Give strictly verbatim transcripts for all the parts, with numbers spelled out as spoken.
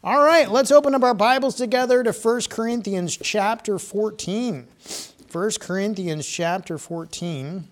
All right, let's open up our Bibles together to First Corinthians chapter fourteen. First Corinthians chapter fourteen.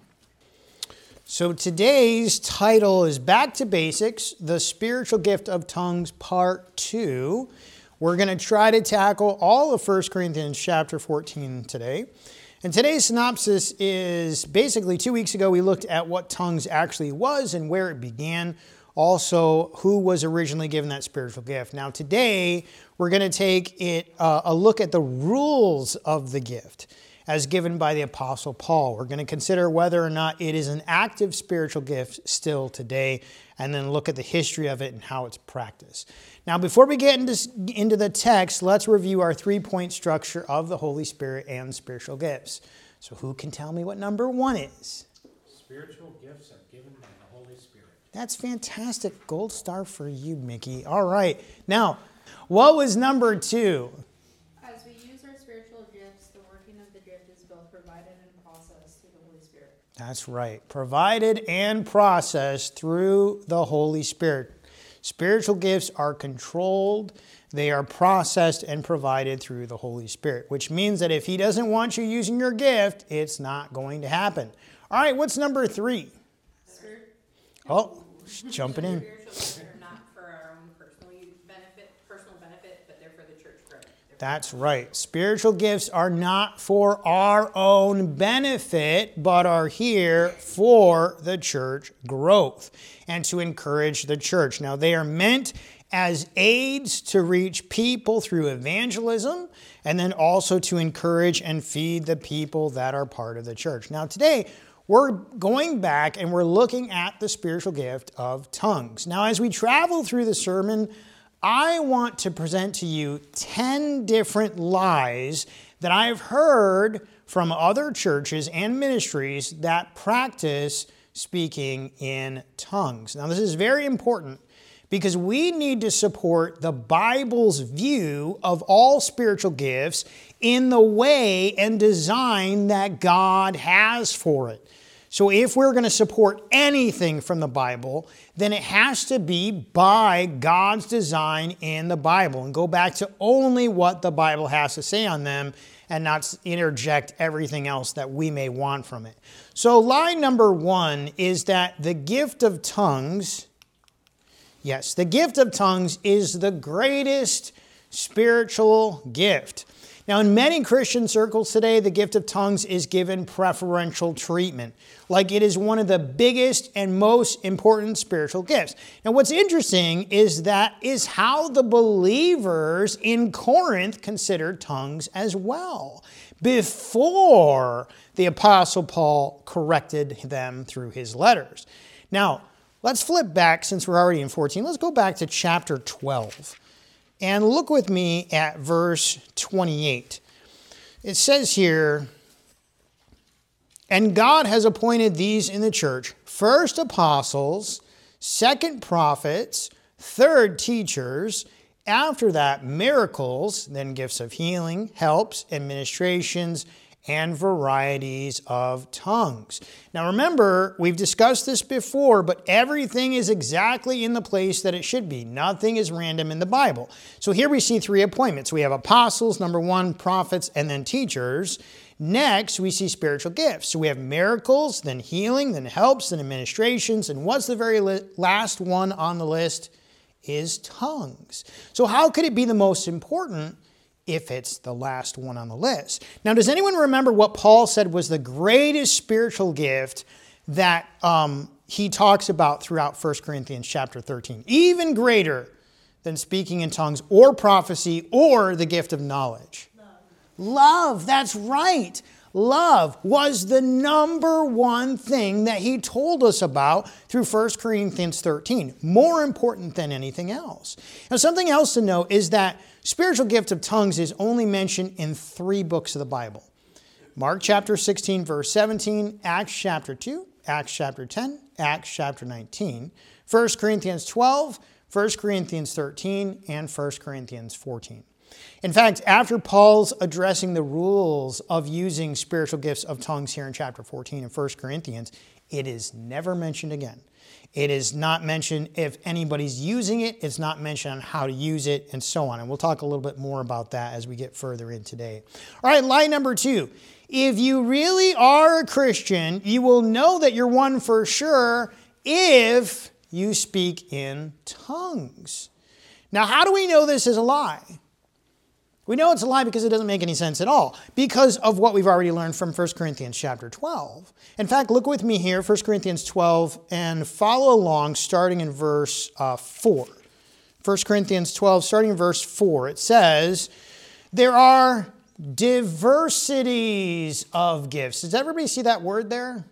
So today's title is Back to Basics, the Spiritual Gift of Tongues, Part two. We're going to try to tackle all of First Corinthians chapter fourteen today. And today's synopsis is basically two weeks ago we looked at what tongues actually was and where it began. Also, who was originally given that spiritual gift. Now today, we're going to take it uh, a look at the rules of the gift as given by the Apostle Paul. We're going to consider whether or not it is an active spiritual gift still today, and then look at the history of it and how it's practiced. Now, before we get into, into the text, let's review our three-point structure of the Holy Spirit and spiritual gifts. So who can tell me what number one is? Spiritual gifts are given by the Holy Spirit. That's fantastic. Gold star for you, Mickey. All right. Now, what was number two? As we use our spiritual gifts, the working of the gift is both provided and processed through the Holy Spirit. That's right. Provided and processed through the Holy Spirit. Spiritual gifts are controlled. They are processed and provided through the Holy Spirit, which means that if He doesn't want you using your gift, it's not going to happen. All right, what's number three? Spirit. Oh, jumping in. Spiritual gifts are not for our own personal benefit, personal benefit, but they're for the church growth. That's right. Spiritual gifts are not for our own benefit, but are here for the church growth and to encourage the church. Now, they are meant as aids to reach people through evangelism, and then also to encourage and feed the people that are part of the church. Now, today, we're going back and we're looking at the spiritual gift of tongues. Now, as we travel through the sermon, I want to present to you ten different lies that I've heard from other churches and ministries that practice speaking in tongues. Now, this is very important because we need to support the Bible's view of all spiritual gifts in the way and design that God has for it. So if we're going to support anything from the Bible, then it has to be by God's design in the Bible and go back to only what the Bible has to say on them and not interject everything else that we may want from it. So lie number one is that the gift of tongues, yes, the gift of tongues is the greatest spiritual gift. Now, in many Christian circles today, the gift of tongues is given preferential treatment, like it is one of the biggest and most important spiritual gifts. Now, what's interesting is that is how the believers in Corinth considered tongues as well, before the Apostle Paul corrected them through his letters. Now, let's flip back, since we're already in fourteen, let's go back to chapter twelve. And look with me at verse twenty-eight. It says here, and God has appointed these in the church, first apostles, second prophets, third teachers, after that miracles, then gifts of healing, helps, administrations, and varieties of tongues. Now remember, we've discussed this before, but everything is exactly in the place that it should be. Nothing is random in the Bible. So here we see three appointments. We have apostles, number one, prophets, and then teachers. Next, we see spiritual gifts. So we have miracles, then healing, then helps, then administrations. And what's the very last one on the list? Is tongues. So how could it be the most important if it's the last one on the list? Now, does anyone remember what Paul said was the greatest spiritual gift that um, he talks about throughout First Corinthians chapter thirteen? Even greater than speaking in tongues or prophecy or the gift of knowledge. Love. Love, that's right. Love was the number one thing that he told us about through First Corinthians thirteen. More important than anything else. Now, something else to note is that spiritual gift of tongues is only mentioned in three books of the Bible. Mark chapter sixteen, verse seventeen, Acts chapter two, Acts chapter ten, Acts chapter nineteen, First Corinthians twelve, First Corinthians thirteen, and First Corinthians fourteen. In fact, after Paul's addressing the rules of using spiritual gifts of tongues here in chapter fourteen in First Corinthians, it is never mentioned again. It is not mentioned if anybody's using it. It's not mentioned on how to use it, and so on. And we'll talk a little bit more about that as we get further in today. All right, lie number two. If you really are a Christian, you will know that you're one for sure if you speak in tongues. Now, how do we know this is a lie? We know it's a lie because it doesn't make any sense at all, because of what we've already learned from First Corinthians chapter twelve. In fact, look with me here, First Corinthians twelve, and follow along starting in verse uh, four. First Corinthians twelve, starting in verse four, it says, there are diversities of gifts. Does everybody see that word there?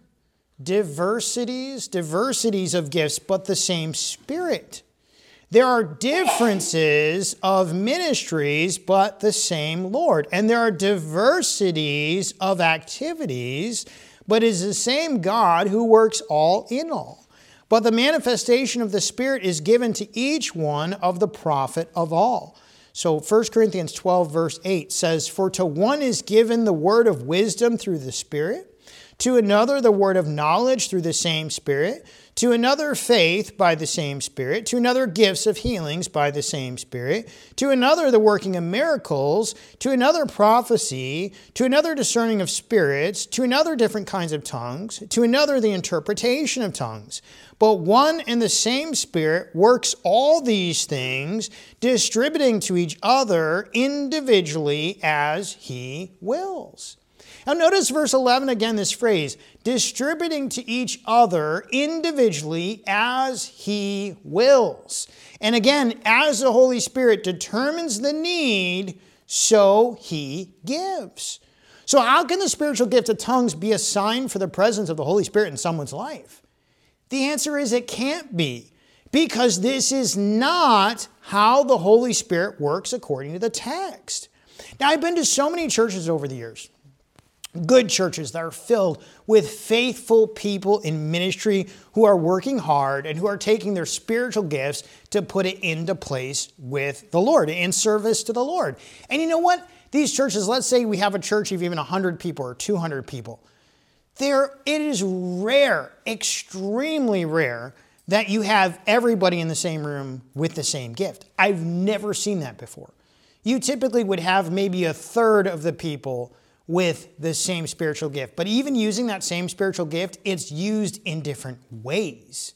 Diversities, diversities of gifts, but the same Spirit. There are differences of ministries, but the same Lord. And there are diversities of activities, but it is the same God who works all in all. But the manifestation of the Spirit is given to each one of the profit of all. So First Corinthians twelve, verse eight says, for to one is given the word of wisdom through the Spirit, to another the word of knowledge through the same Spirit, to another faith by the same Spirit, to another gifts of healings by the same Spirit, to another the working of miracles, to another prophecy, to another discerning of spirits, to another different kinds of tongues, to another the interpretation of tongues. But one and the same Spirit works all these things, distributing to each other individually as He wills. Now notice verse eleven again, this phrase, distributing to each other individually as He wills. And again, as the Holy Spirit determines the need, so He gives. So how can the spiritual gift of tongues be a sign for the presence of the Holy Spirit in someone's life? The answer is it can't be, because this is not how the Holy Spirit works according to the text. Now, I've been to so many churches over the years. Good churches that are filled with faithful people in ministry who are working hard and who are taking their spiritual gifts to put it into place with the Lord, in service to the Lord. And you know what? These churches, let's say we have a church of even one hundred people or two hundred people. There, it is rare, extremely rare, that you have everybody in the same room with the same gift. I've never seen that before. You typically would have maybe a third of the people with the same spiritual gift. But even using that same spiritual gift, it's used in different ways.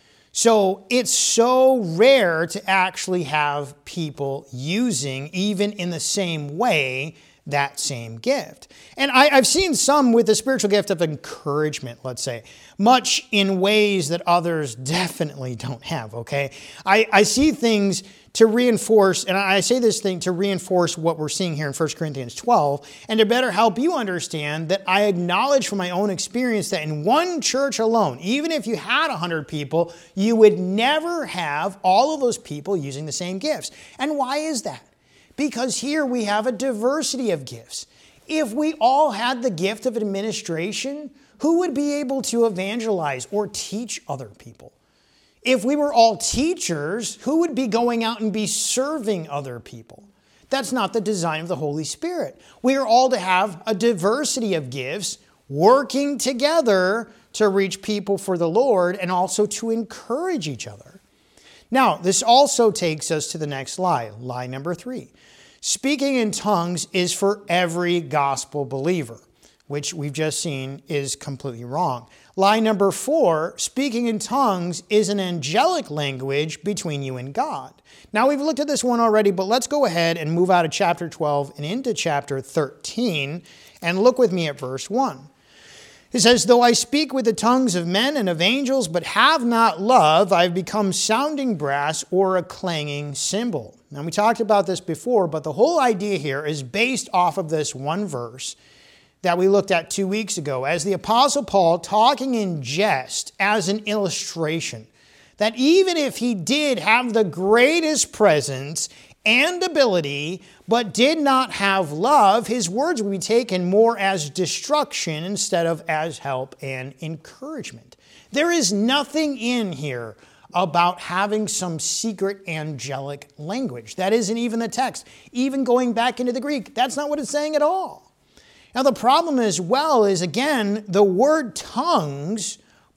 So it's so rare to actually have people using, even in the same way, that same gift. And I, I've seen some with the spiritual gift of encouragement, let's say, much in ways that others definitely don't have, okay? I, I see things to reinforce, and I say this thing to reinforce what we're seeing here in First Corinthians twelve, and to better help you understand that I acknowledge from my own experience that in one church alone, even if you had one hundred people, you would never have all of those people using the same gifts. And why is that? Because here we have a diversity of gifts. If we all had the gift of administration, who would be able to evangelize or teach other people? If we were all teachers, who would be going out and be serving other people? That's not the design of the Holy Spirit. We are all to have a diversity of gifts working together to reach people for the Lord and also to encourage each other. Now, this also takes us to the next lie, lie number three. Speaking in tongues is for every gospel believer, which we've just seen is completely wrong. Lie number four, speaking in tongues is an angelic language between you and God. Now, we've looked at this one already, but let's go ahead and move out of chapter twelve and into chapter thirteen, and look with me at verse one. It says, though I speak with the tongues of men and of angels, but have not love, I've become sounding brass or a clanging cymbal. Now, we talked about this before, but the whole idea here is based off of this one verse that we looked at two weeks ago, as the Apostle Paul talking in jest as an illustration, that even if he did have the greatest presence and ability, but did not have love, his words would be taken more as destruction instead of as help and encouragement. There is nothing in here about having some secret angelic language. That isn't even the text. Even going back into the Greek, that's not what it's saying at all. Now, the problem as well is, again, the word tongues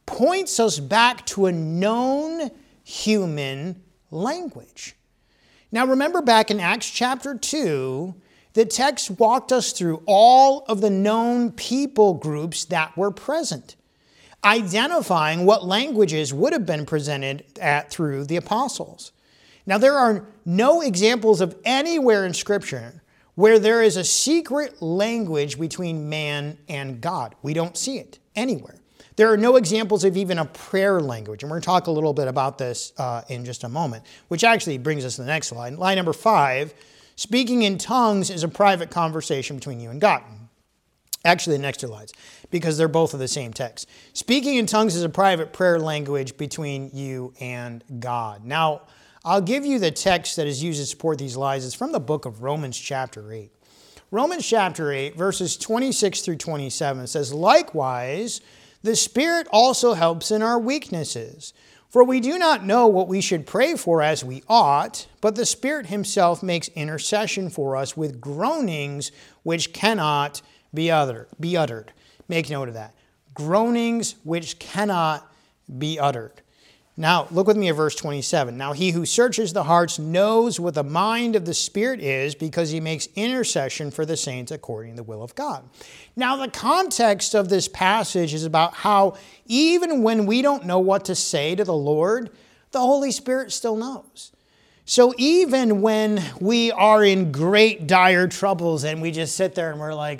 points us back to a known human language. Now remember back in Acts chapter two, the text walked us through all of the known people groups that were present, identifying what languages would have been presented at, through the apostles. Now there are no examples of anywhere in Scripture where there is a secret language between man and God. We don't see it anywhere. There are no examples of even a prayer language, and we're going to talk a little bit about this uh, in just a moment, which actually brings us to the next slide. Line number five, speaking in tongues is a private conversation between you and God. Actually, the next two lines, because they're both of the same text. Speaking in tongues is a private prayer language between you and God. Now, I'll give you the text that is used to support these lies. It's from the book of Romans chapter eight. Romans chapter eight, verses twenty-six through twenty-seven says, likewise, the Spirit also helps in our weaknesses. For we do not know what we should pray for as we ought, but the Spirit himself makes intercession for us with groanings which cannot be uttered. Be uttered. Make note of that. Groanings which cannot be uttered. Now, look with me at verse twenty-seven. Now, he who searches the hearts knows what the mind of the Spirit is, because he makes intercession for the saints according to the will of God. Now, the context of this passage is about how even when we don't know what to say to the Lord, the Holy Spirit still knows. So even when we are in great dire troubles and we just sit there and we're like,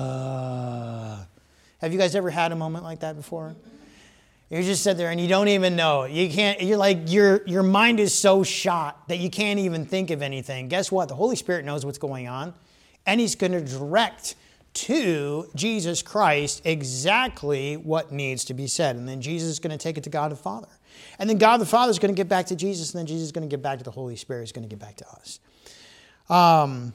uh, have you guys ever had a moment like that before? You just sit there and you don't even know. You can't, you're like, your, your mind is so shot that you can't even think of anything. Guess what? The Holy Spirit knows what's going on, and he's going to direct to Jesus Christ exactly what needs to be said. And then Jesus is going to take it to God the Father. And then God the Father is going to get back to Jesus, and then Jesus is going to get back to the Holy Spirit. He's going to get back to us. Um,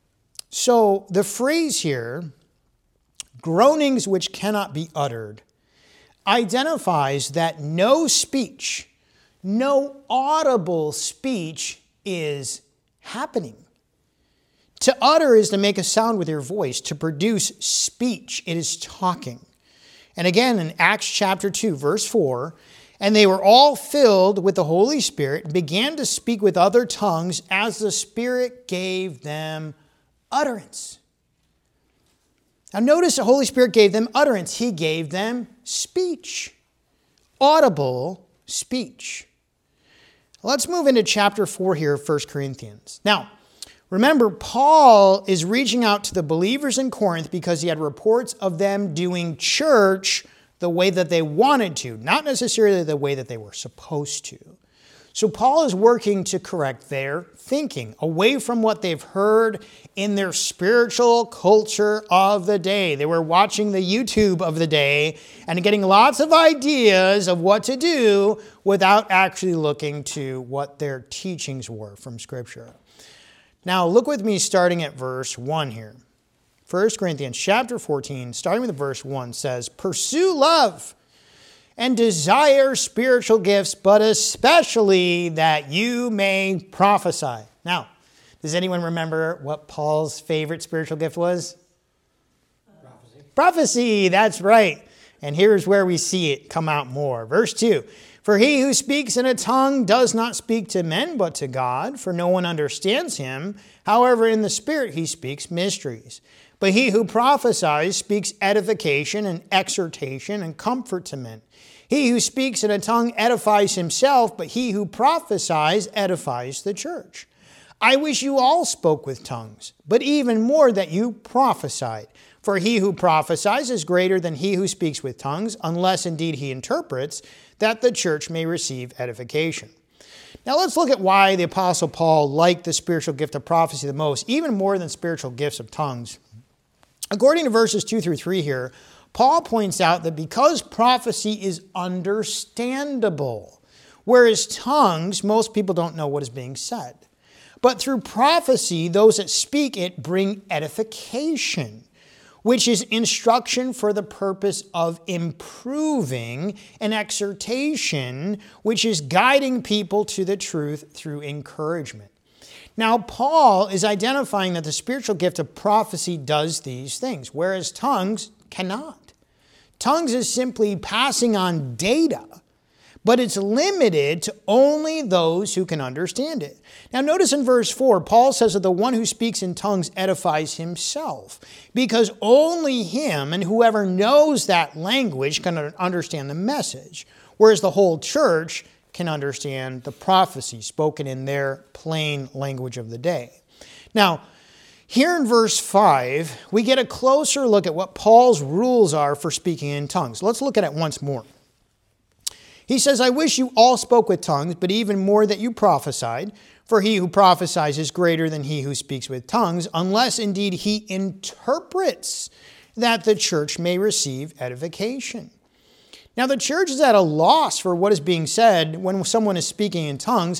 so the phrase here, groanings which cannot be uttered, identifies that no speech, no audible speech is happening. To utter is to make a sound with your voice. To produce speech, it is talking. And again, in Acts chapter two, verse four, and they were all filled with the Holy Spirit and began to speak with other tongues as the Spirit gave them utterance. Now notice the Holy Spirit gave them utterance. He gave them speech. Audible speech. Let's move into chapter four here of First Corinthians. Now, remember, Paul is reaching out to the believers in Corinth because he had reports of them doing church the way that they wanted to, not necessarily the way that they were supposed to. So Paul is working to correct their thinking away from what they've heard in their spiritual culture of the day. They were watching the YouTube of the day and getting lots of ideas of what to do without actually looking to what their teachings were from Scripture. Now look with me starting at verse one here. First Corinthians chapter fourteen, starting with verse one, says, pursue love and desire spiritual gifts, but especially that you may prophesy. Now, does anyone remember what Paul's favorite spiritual gift was? Prophecy. Prophecy, that's right. And here's where we see it come out more. Verse two, for he who speaks in a tongue does not speak to men, but to God, for no one understands him. However, in the Spirit he speaks mysteries. But he who prophesies speaks edification and exhortation and comfort to men. He who speaks in a tongue edifies himself, but he who prophesies edifies the church. I wish you all spoke with tongues, but even more that you prophesied. For he who prophesies is greater than he who speaks with tongues, unless indeed he interprets, that the church may receive edification. Now let's look at why the Apostle Paul liked the spiritual gift of prophecy the most, even more than spiritual gifts of tongues. According to verses two through three here, Paul points out that because prophecy is understandable, whereas tongues, most people don't know what is being said. But through prophecy, those that speak it bring edification, which is instruction for the purpose of improving, and exhortation, which is guiding people to the truth through encouragement. Now, Paul is identifying that the spiritual gift of prophecy does these things, whereas tongues cannot. Tongues is simply passing on data, but it's limited to only those who can understand it. Now notice in verse four, Paul says that the one who speaks in tongues edifies himself, because only him and whoever knows that language can understand the message, whereas the whole church can understand the prophecy spoken in their plain language of the day. Now, here in verse five, we get a closer look at what Paul's rules are for speaking in tongues. Let's look at it once more. He says, I wish you all spoke with tongues, but even more that you prophesied. For he who prophesies is greater than he who speaks with tongues, unless indeed he interprets, that the church may receive edification. Now the church is at a loss for what is being said when someone is speaking in tongues,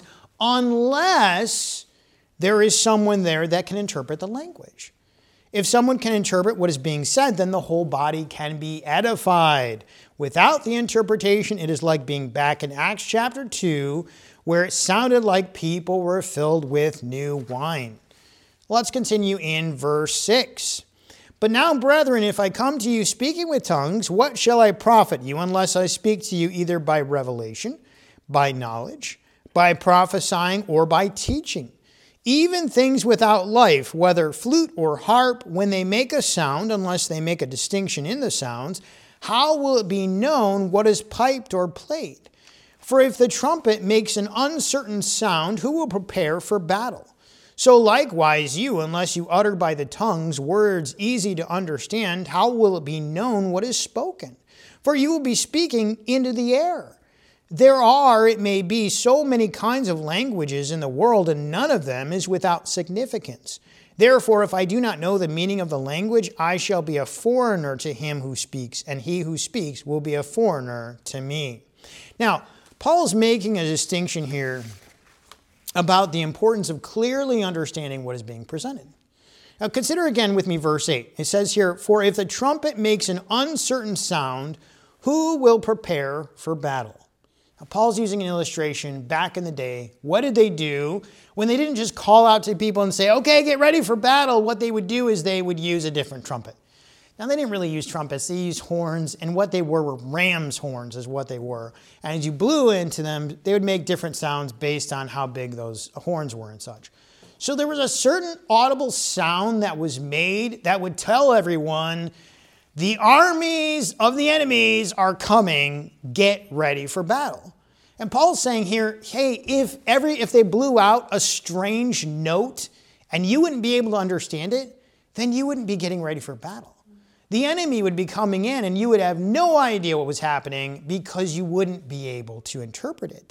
unless there is someone there that can interpret the language. If someone can interpret what is being said, then the whole body can be edified. Without the interpretation, it is like being back in Acts chapter two, where it sounded like people were filled with new wine. Let's continue in verse six. But now, brethren, if I come to you speaking with tongues, what shall I profit you, unless I speak to you either by revelation, by knowledge, by prophesying, or by teaching? Even things without life, whether flute or harp, when they make a sound, unless they make a distinction in the sounds, how will it be known what is piped or played? For if the trumpet makes an uncertain sound, who will prepare for battle? So likewise you, unless you utter by the tongues words easy to understand, how will it be known what is spoken? For you will be speaking into the air. There are, it may be, so many kinds of languages in the world, and none of them is without significance. Therefore, if I do not know the meaning of the language, I shall be a foreigner to him who speaks, and he who speaks will be a foreigner to me. Now, Paul's making a distinction here about the importance of clearly understanding what is being presented. Now, consider again with me verse eight. It says here, for if the trumpet makes an uncertain sound, who will prepare for battle? Now, Paul's using an illustration back in the day. What did they do when they didn't just call out to people and say, okay, get ready for battle? What they would do is they would use a different trumpet. Now, they didn't really use trumpets. They used horns, and what they were were ram's horns is what they were. And as you blew into them, they would make different sounds based on how big those horns were and such. So there was a certain audible sound that was made that would tell everyone, the armies of the enemies are coming, get ready for battle. And Paul's saying here, hey, if every if they blew out a strange note and you wouldn't be able to understand it, then you wouldn't be getting ready for battle. The enemy would be coming in and you would have no idea what was happening because you wouldn't be able to interpret it.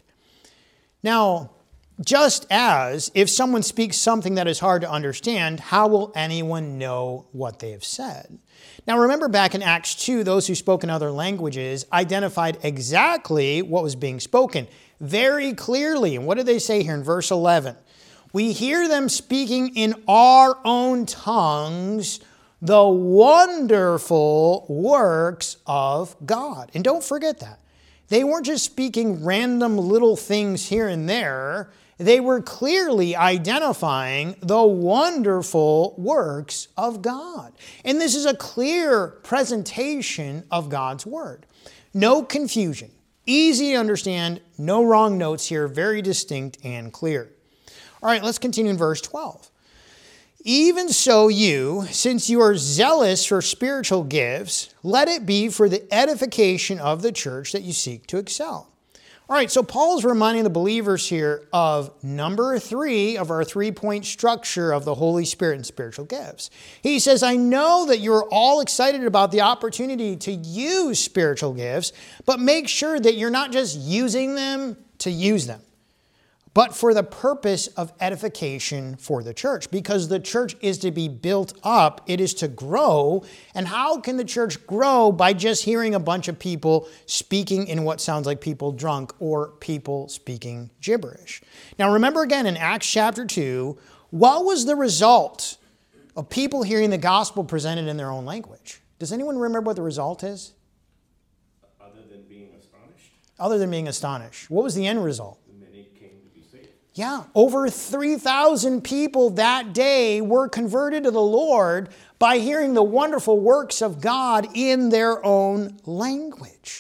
Now, just as if someone speaks something that is hard to understand, how will anyone know what they have said? Now, remember back in Acts two, those who spoke in other languages identified exactly what was being spoken very clearly. And what did they say here in verse eleven? We hear them speaking in our own tongues the wonderful works of God. And don't forget that. They weren't just speaking random little things here and there. They were clearly identifying the wonderful works of God. And this is a clear presentation of God's word. No confusion. Easy to understand. No wrong notes here. Very distinct and clear. All right, let's continue in verse twelve. Even so you, since you are zealous for spiritual gifts, let it be for the edification of the church that you seek to excel. All right, so Paul's reminding the believers here of number three of our three-point structure of the Holy Spirit and spiritual gifts. He says, I know that you're all excited about the opportunity to use spiritual gifts, but make sure that you're not just using them to use them, but for the purpose of edification for the church, because the church is to be built up. It is to grow. And how can the church grow? By just hearing a bunch of people speaking in what sounds like people drunk or people speaking gibberish. Now, remember again in Acts chapter two, what was the result of people hearing the gospel presented in their own language? Does anyone remember what the result is? Other than being astonished? Other than being astonished. What was the end result? Yeah, over three thousand people that day were converted to the Lord by hearing the wonderful works of God in their own language.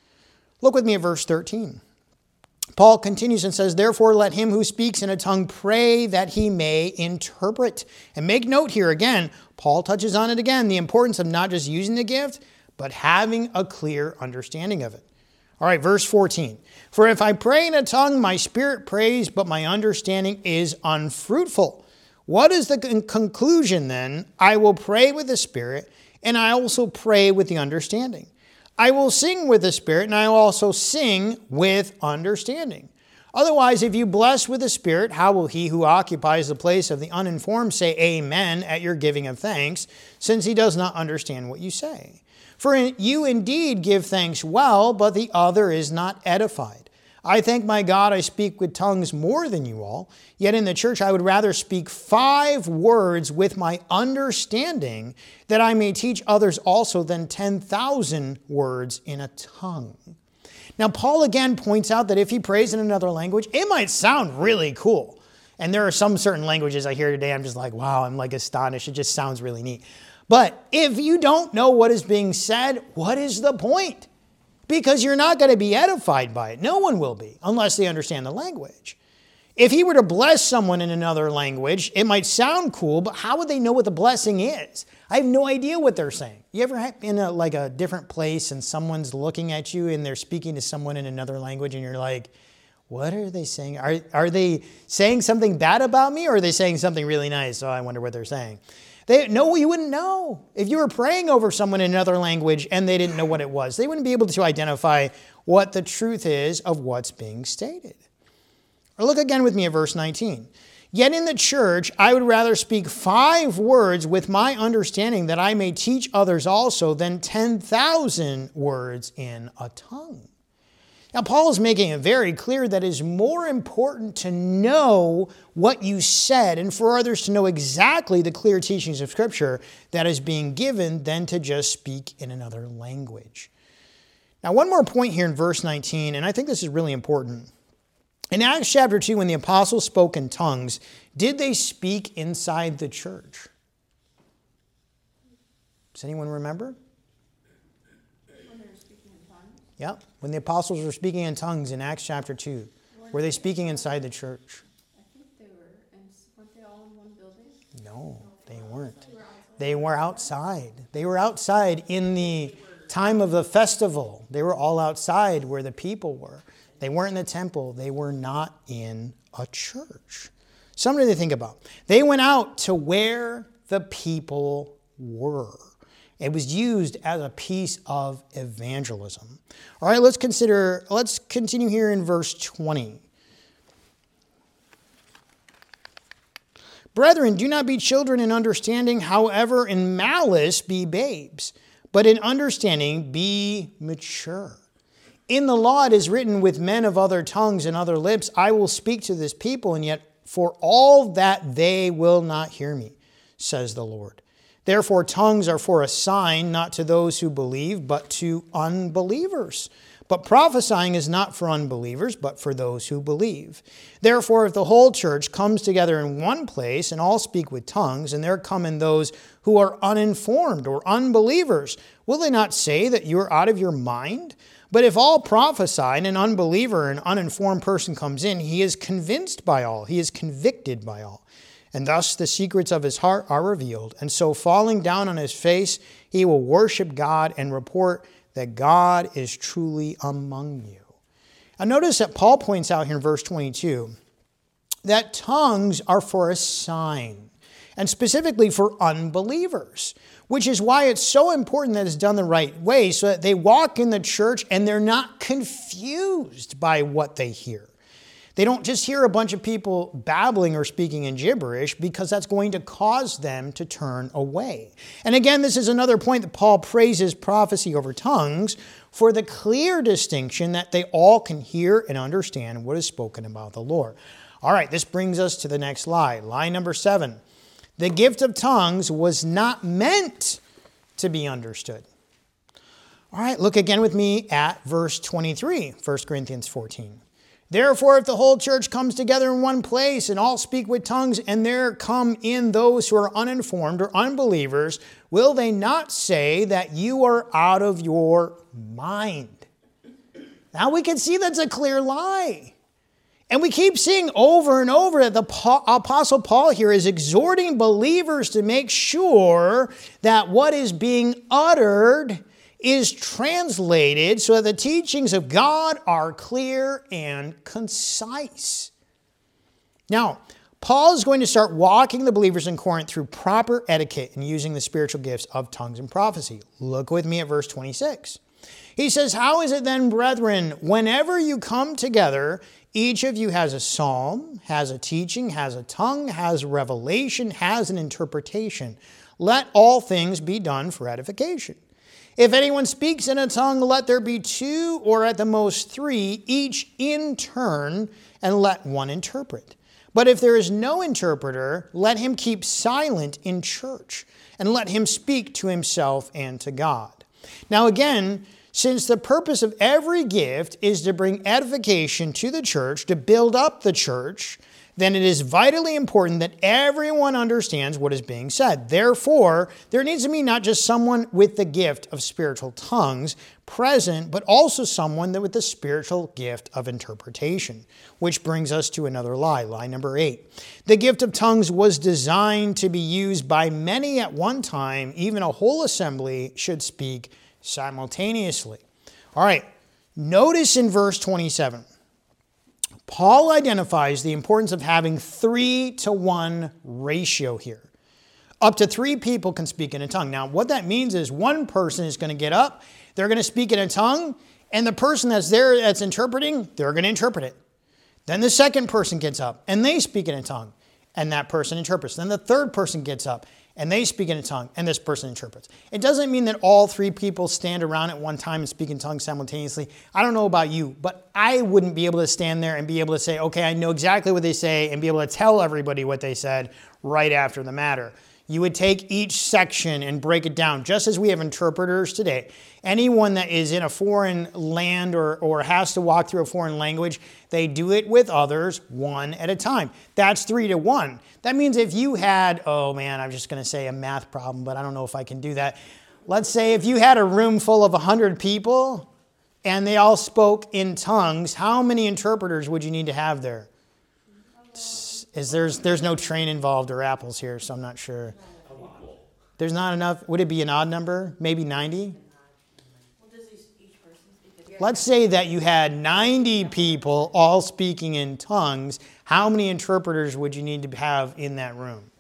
Look with me at verse thirteen. Paul continues and says, therefore let him who speaks in a tongue pray that he may interpret. And make note here again, Paul touches on it again, the importance of not just using the gift, but having a clear understanding of it. All right, verse fourteen. For if I pray in a tongue, my spirit prays, but my understanding is unfruitful. What is the con- conclusion then? I will pray with the spirit, and I also pray with the understanding. I will sing with the spirit, and I will also sing with understanding. Otherwise, if you bless with the spirit, how will he who occupies the place of the uninformed say amen at your giving of thanks, since he does not understand what you say? For you indeed give thanks well, but the other is not edified. I thank my God I speak with tongues more than you all, yet in the church I would rather speak five words with my understanding, that I may teach others also than ten thousand words in a tongue. Now Paul again points out that if he prays in another language, it might sound really cool. And there are some certain languages I hear today, I'm just like, wow, I'm like astonished. It just sounds really neat. But if you don't know what is being said, what is the point? Because you're not going to be edified by it. No one will be, unless they understand the language. If he were to bless someone in another language, it might sound cool, but how would they know what the blessing is? I have no idea what they're saying. You ever have in a, like a different place and someone's looking at you and they're speaking to someone in another language and you're like, what are they saying? Are, are they saying something bad about me, or are they saying something really nice? Oh, I wonder what they're saying. They, no, you wouldn't know. If you were praying over someone in another language and they didn't know what it was, they wouldn't be able to identify what the truth is of what's being stated. Or look again with me at verse nineteen. Yet in the church, I would rather speak five words with my understanding, that I may teach others also, than ten thousand words in a tongue. Now, Paul is making it very clear that it is more important to know what you said and for others to know exactly the clear teachings of Scripture that is being given than to just speak in another language. Now, one more point here in verse nineteen, and I think this is really important. In Acts chapter two, when the apostles spoke in tongues, did they speak inside the church? Does anyone remember? Yeah, when the apostles were speaking in tongues in Acts chapter two, were they speaking inside the church? I think they were, and weren't they all in one building? No, they weren't. They were outside. They were outside in the time of the festival. They were all outside where the people were. They weren't in the temple. They were not in a church. Something to think about. They went out to where the people were. It was used as a piece of evangelism. All right, let's consider, let's continue here in verse twenty. Brethren, do not be children in understanding, however, in malice be babes, but in understanding be mature. In the law it is written, with men of other tongues and other lips, I will speak to this people, and yet for all that they will not hear me, says the Lord. Therefore, tongues are for a sign, not to those who believe, but to unbelievers. But prophesying is not for unbelievers, but for those who believe. Therefore, if the whole church comes together in one place and all speak with tongues, and there come in those who are uninformed or unbelievers, will they not say that you are out of your mind? But if all prophesy and an unbeliever, an uninformed person comes in, he is convinced by all, he is convicted by all. And thus the secrets of his heart are revealed. And so falling down on his face, he will worship God and report that God is truly among you. Now notice that Paul points out here in verse twenty-two that tongues are for a sign, and specifically for unbelievers, which is why it's so important that it's done the right way, so that they walk in the church and they're not confused by what they hear. They don't just hear a bunch of people babbling or speaking in gibberish, because that's going to cause them to turn away. And again, this is another point that Paul praises prophecy over tongues for the clear distinction that they all can hear and understand what is spoken about the Lord. All right, this brings us to the next lie. Lie number seven. The gift of tongues was not meant to be understood. All right, look again with me at verse twenty-three, First Corinthians fourteen. Therefore, if the whole church comes together in one place and all speak with tongues, and there come in those who are uninformed or unbelievers, will they not say that you are out of your mind? Now we can see that's a clear lie. And we keep seeing over and over that the Apostle Paul here is exhorting believers to make sure that what is being uttered is translated so that the teachings of God are clear and concise. Now, Paul is going to start walking the believers in Corinth through proper etiquette and using the spiritual gifts of tongues and prophecy. Look with me at verse twenty-six. He says, "How is it then, brethren, whenever you come together, each of you has a psalm, has a teaching, has a tongue, has revelation, has an interpretation. Let all things be done for edification. If anyone speaks in a tongue, let there be two or at the most three, each in turn, and let one interpret. But if there is no interpreter, let him keep silent in church, and let him speak to himself and to God." Now again, since the purpose of every gift is to bring edification to the church, to build up the church, then it is vitally important that everyone understands what is being said. Therefore, there needs to be not just someone with the gift of spiritual tongues present, but also someone with the spiritual gift of interpretation, which brings us to another lie, lie number eight. The gift of tongues was designed to be used by many at one time. Even a whole assembly should speak simultaneously. All right, notice in verse twenty-seven, Paul identifies the importance of having three to one ratio here. Up to three people can speak in a tongue. Now, what that means is one person is going to get up, they're going to speak in a tongue, and the person that's there that's interpreting, they're going to interpret it. Then the second person gets up, and they speak in a tongue, and that person interprets. Then the third person gets up, and they speak in a tongue, and this person interprets. It doesn't mean that all three people stand around at one time and speak in tongues simultaneously. I don't know about you, but I wouldn't be able to stand there and be able to say, okay, I know exactly what they say, and be able to tell everybody what they said right after the matter. You would take each section and break it down, just as we have interpreters today. Anyone that is in a foreign land or, or has to walk through a foreign language, they do it with others one at a time. That's three to one. That means if you had, oh man, I'm just going to say a math problem, but I don't know if I can do that. Let's say if you had a room full of one hundred people and they all spoke in tongues, how many interpreters would you need to have there? Is there's there's no train involved or apples here, so I'm not sure. There's not enough. Would it be an odd number? Maybe ninety? Let's say that you had ninety people all speaking in tongues. How many interpreters would you need to have in that room?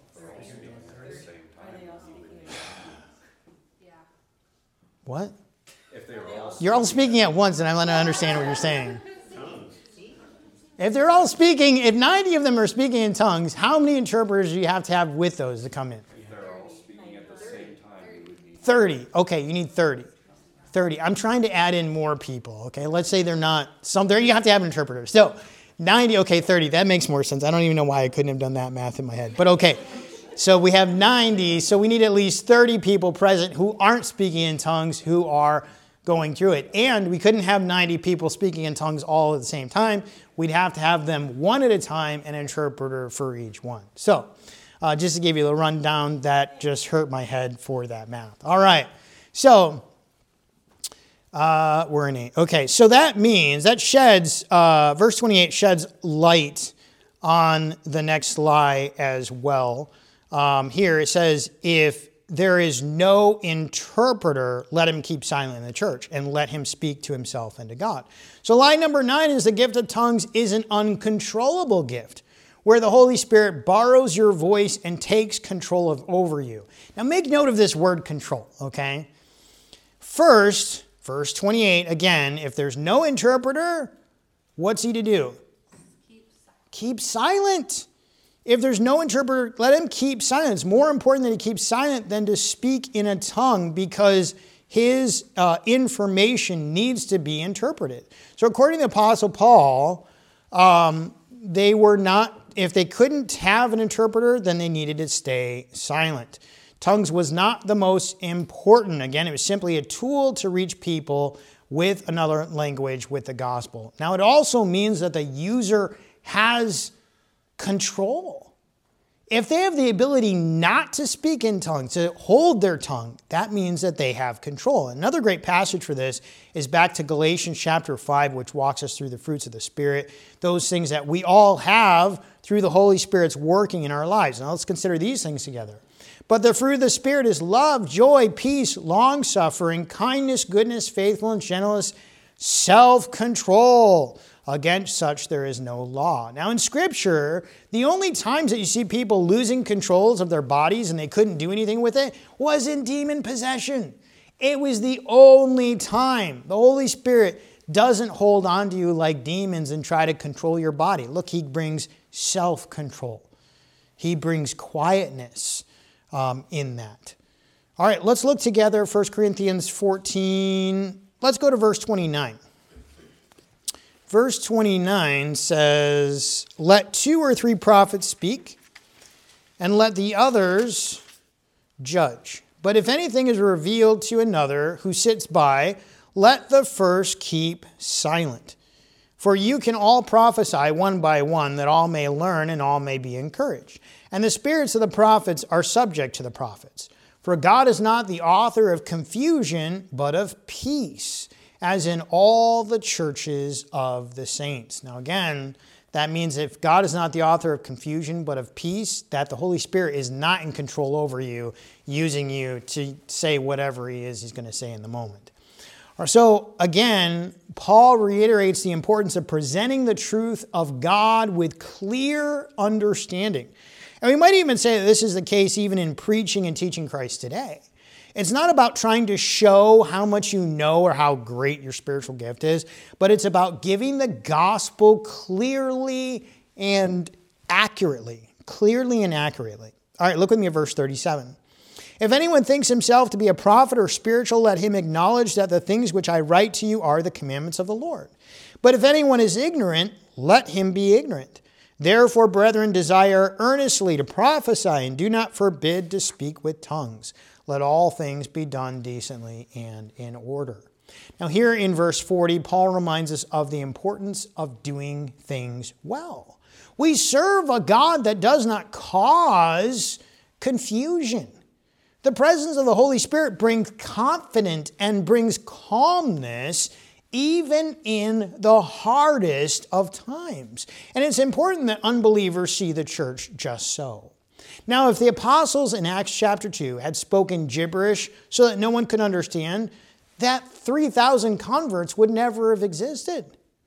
What? You're all speaking at once, and I'm not understand what you're saying. If they're all speaking, if ninety of them are speaking in tongues, how many interpreters do you have to have with those to come in? If they're all speaking at the same time, you would need thirty. Okay, you need thirty. thirty. I'm trying to add in more people, okay? Let's say they're not, some there you have to have an interpreter. So ninety, okay, thirty, that makes more sense. I don't even know why I couldn't have done that math in my head, but okay. So we have ninety, so we need at least thirty people present who aren't speaking in tongues, who are going through it. And we couldn't have ninety people speaking in tongues all at the same time. We'd have to have them one at a time, an interpreter for each one. So uh, just to give you the rundown, that just hurt my head for that math. All right, so uh, we're in eight. Okay, so that means, that sheds, uh, verse twenty-eight sheds light on the next lie as well. Um, here it says, if there is no interpreter, let him keep silent in the church and let him speak to himself and to God. So lie number nine is the gift of tongues is an uncontrollable gift where the Holy Spirit borrows your voice and takes control of over you. Now make note of this word control, okay? First, verse twenty-eight, again, if there's no interpreter, what's he to do? Keep silent. If there's no interpreter, let him keep silent. It's more important that he keeps silent than to speak in a tongue because his uh, information needs to be interpreted. So according to the Apostle Paul, um, they were not, if they couldn't have an interpreter, then they needed to stay silent. Tongues was not the most important. Again, it was simply a tool to reach people with another language with the gospel. Now, it also means that the user has control. If they have the ability not to speak in tongues, to hold their tongue, that means that they have control. Another great passage for this is back to Galatians chapter five, which walks us through the fruits of the Spirit, those things that we all have through the Holy Spirit's working in our lives. Now let's consider these things together. But the fruit of the Spirit is love, joy, peace, long-suffering, kindness, goodness, faithfulness, gentleness, self-control. Against such there is no law. Now in Scripture, the only times that you see people losing controls of their bodies and they couldn't do anything with it was in demon possession. It was the only time. The Holy Spirit doesn't hold on to you like demons and try to control your body. Look, he brings self-control. He brings quietness um, in that. All right, let's look together, First Corinthians fourteen. Let's go to verse twenty-nine. Verse twenty-nine says, let two or three prophets speak, and let the others judge. But if anything is revealed to another who sits by, let the first keep silent. For you can all prophesy one by one, that all may learn and all may be encouraged. And the spirits of the prophets are subject to the prophets. For God is not the author of confusion, but of peace, as in all the churches of the saints. Now again, that means if God is not the author of confusion, but of peace, that the Holy Spirit is not in control over you, using you to say whatever he is he's going to say in the moment. So again, Paul reiterates the importance of presenting the truth of God with clear understanding. And we might even say that this is the case even in preaching and teaching Christ today. It's not about trying to show how much you know or how great your spiritual gift is, but it's about giving the gospel clearly and accurately. Clearly and accurately. All right, look with me at verse thirty-seven. If anyone thinks himself to be a prophet or spiritual, let him acknowledge that the things which I write to you are the commandments of the Lord. But if anyone is ignorant, let him be ignorant. Therefore, brethren, desire earnestly to prophesy, and do not forbid to speak with tongues. Let all things be done decently and in order. Now here in verse forty, Paul reminds us of the importance of doing things well. We serve a God that does not cause confusion. The presence of the Holy Spirit brings confidence and brings calmness even in the hardest of times. And it's important that unbelievers see the church just so. Now, if the apostles in Acts chapter two had spoken gibberish so that no one could understand, that three thousand converts would never have existed.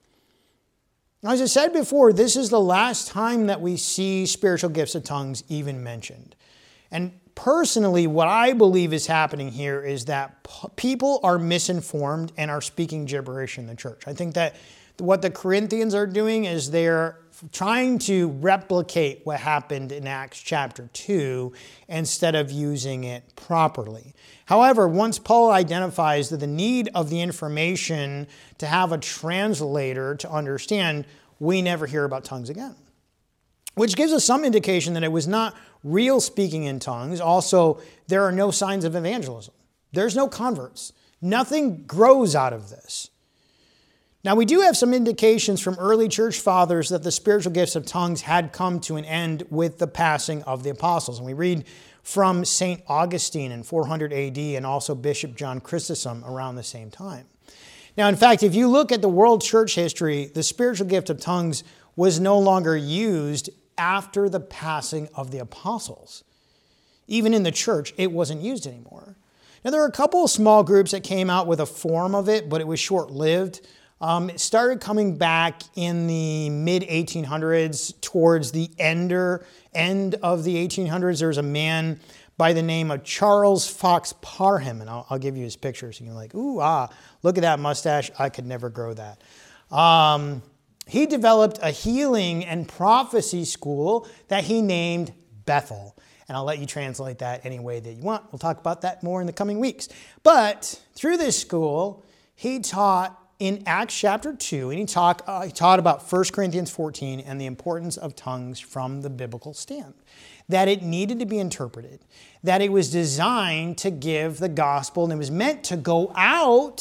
As I said before, this is the last time that we see spiritual gifts of tongues even mentioned. And personally, what I believe is happening here is that p- people are misinformed and are speaking gibberish in the church. I think that what the Corinthians are doing is they're trying to replicate what happened in Acts chapter two instead of using it properly. However, once Paul identifies that the need of the information to have a translator to understand, we never hear about tongues again. Which gives us some indication that it was not real speaking in tongues. Also, there are no signs of evangelism. There's no converts. Nothing grows out of this. Now, we do have some indications from early church fathers that the spiritual gifts of tongues had come to an end with the passing of the apostles. And we read from Saint Augustine in four hundred A D and also Bishop John Chrysostom around the same time. Now, in fact, if you look at the world church history, the spiritual gift of tongues was no longer used after the passing of the apostles. Even in the church, it wasn't used anymore. Now, there are a couple of small groups that came out with a form of it, but it was short-lived. Um, it started coming back in the mid eighteen hundreds, towards the ender, end of the eighteen hundreds. There was a man by the name of Charles Fox Parham, and I'll, I'll give you his picture so you're like, ooh, ah, look at that mustache. I could never grow that. Um, he developed a healing and prophecy school that he named Bethel. And I'll let you translate that any way that you want. We'll talk about that more in the coming weeks. But through this school, he taught in Acts chapter two, and he, talk, uh, he taught about First Corinthians fourteen and the importance of tongues from the biblical stand. That it needed to be interpreted. That it was designed to give the gospel, and it was meant to go out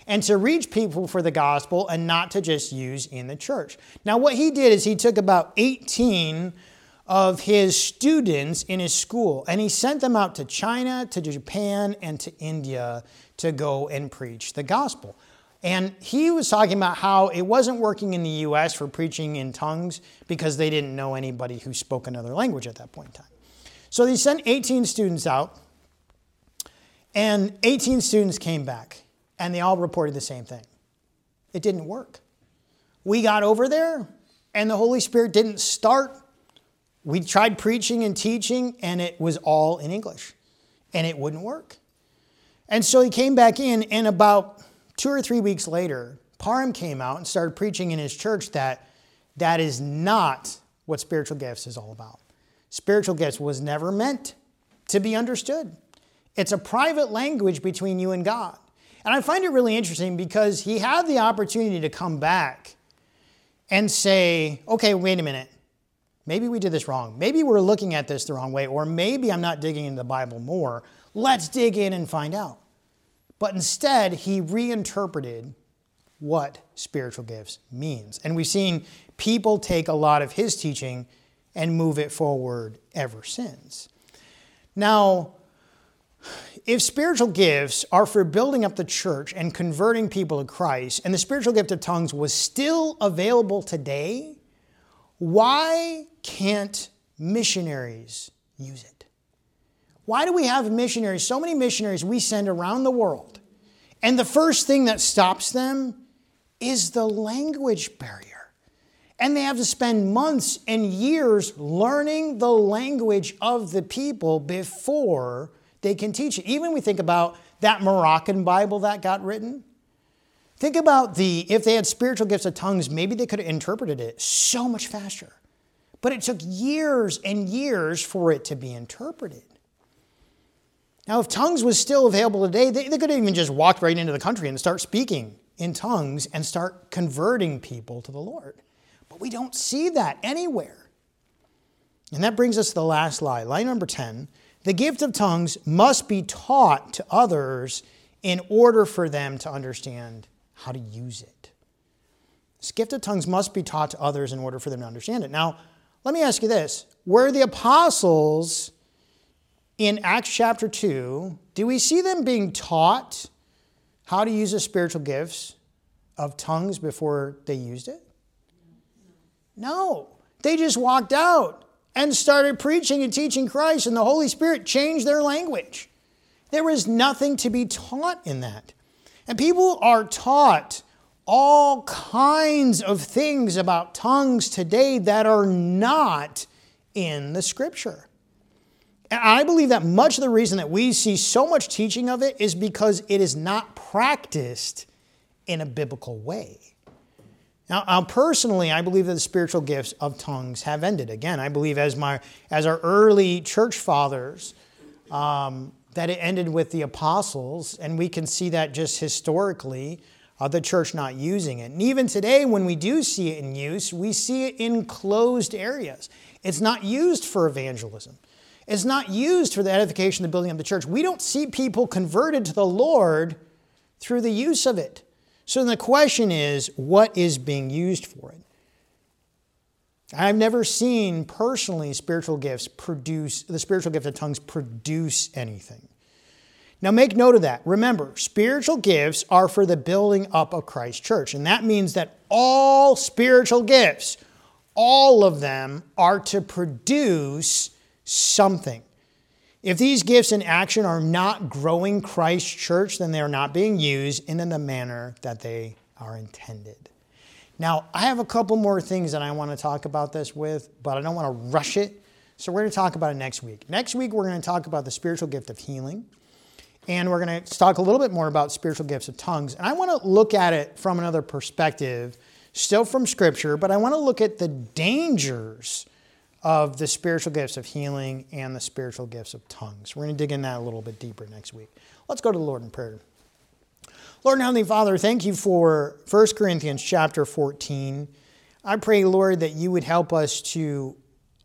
and to reach people for the gospel and not to just use in the church. Now, what he did is he took about eighteen of his students in his school, and he sent them out to China, to Japan, and to India to go and preach the gospel. And he was talking about how it wasn't working in the U S for preaching in tongues because they didn't know anybody who spoke another language at that point in time. So he sent eighteen students out, and eighteen students came back, and they all reported the same thing. It didn't work. We got over there, and the Holy Spirit didn't start. We tried preaching and teaching, and it was all in English, and it wouldn't work. And so he came back in, and about two or three weeks later, Parham came out and started preaching in his church that that is not what spiritual gifts is all about. Spiritual gifts was never meant to be understood. It's a private language between you and God. And I find it really interesting because he had the opportunity to come back and say, okay, wait a minute. Maybe we did this wrong. Maybe we're looking at this the wrong way, or maybe I'm not digging into the Bible more. Let's dig in and find out. But instead, he reinterpreted what spiritual gifts means. And we've seen people take a lot of his teaching and move it forward ever since. Now, if spiritual gifts are for building up the church and converting people to Christ, and the spiritual gift of tongues was still available today, why can't missionaries use it? Why do we have missionaries, so many missionaries we send around the world, and the first thing that stops them is the language barrier? And they have to spend months and years learning the language of the people before they can teach it. Even when we think about that Moroccan Bible that got written, think about the, if they had spiritual gifts of tongues, maybe they could have interpreted it so much faster. But it took years and years for it to be interpreted. Now, if tongues was still available today, they, they could have even just walked right into the country and start speaking in tongues and start converting people to the Lord. But we don't see that anywhere. And that brings us to the last lie. Lie number ten. The gift of tongues must be taught to others in order for them to understand how to use it. This gift of tongues must be taught to others in order for them to understand it. Now, let me ask you this. Were the apostles in Acts chapter two, do we see them being taught how to use the spiritual gifts of tongues before they used it? No. They just walked out and started preaching and teaching Christ, and the Holy Spirit changed their language. There was nothing to be taught in that. And people are taught all kinds of things about tongues today that are not in the Scripture. And I believe that much of the reason that we see so much teaching of it is because it is not practiced in a biblical way. Now, now, personally, I believe that the spiritual gifts of tongues have ended. Again, I believe as my as our early church fathers, um, that it ended with the apostles, and we can see that just historically, uh, the church not using it. And even today, when we do see it in use, we see it in closed areas. It's not used for evangelism. It's not used for the edification, the building of the church. We don't see people converted to the Lord through the use of it. So the question is, what is being used for it? I've never seen personally spiritual gifts produce, the spiritual gift of tongues produce anything. Now make note of that. Remember, spiritual gifts are for the building up of Christ's church. And that means that all spiritual gifts, all of them are to produce something. If these gifts in action are not growing Christ's church, then they are not being used in the manner that they are intended. Now, I have a couple more things that I want to talk about this with, but I don't want to rush it. So we're going to talk about it next week. Next week, we're going to talk about the spiritual gift of healing. And we're going to talk a little bit more about spiritual gifts of tongues. And I want to look at it from another perspective, still from Scripture, but I want to look at the dangers of the spiritual gifts of healing and the spiritual gifts of tongues. We're going to dig in that a little bit deeper next week. Let's go to the Lord in prayer. Lord and Heavenly Father, thank you for First Corinthians chapter fourteen. I pray, Lord, that you would help us to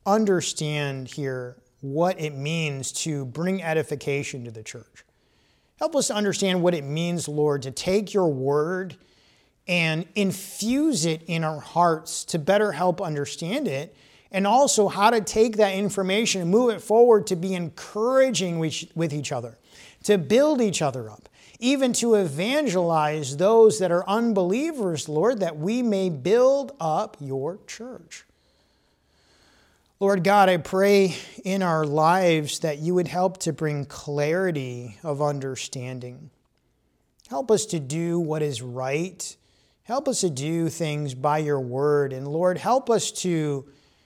understand here what it means to bring edification to the church. Help us to understand what it means, Lord, to take your word and infuse it in our hearts to better help understand it, and also how to take that information and move it forward to be encouraging with each other, to build each other up, even to evangelize those that are unbelievers, Lord, that we may build up your church. Lord God, I pray in our lives that you would help to bring clarity of understanding. Help us to do what is right. Help us to do things by your word. And Lord, help us to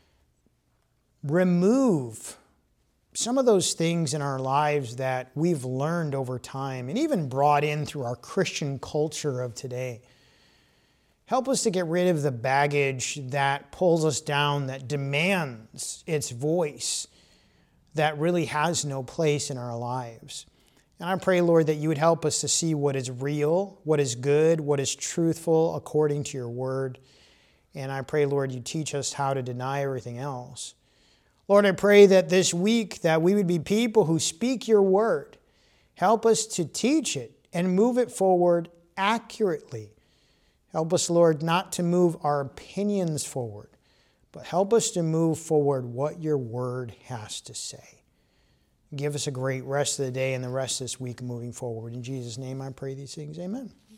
remove some of those things in our lives that we've learned over time and even brought in through our Christian culture of today. Help us to get rid of the baggage that pulls us down, that demands its voice, that really has no place in our lives. And I pray, Lord, that you would help us to see what is real, what is good, what is truthful according to your word. And I pray, Lord, you teach us how to deny everything else. Lord, I pray that this week that we would be people who speak your word. Help us to teach it and move it forward accurately. Help us, Lord, not to move our opinions forward, but help us to move forward what your word has to say. Give us a great rest of the day and the rest of this week moving forward. In Jesus' name I pray these things. Amen.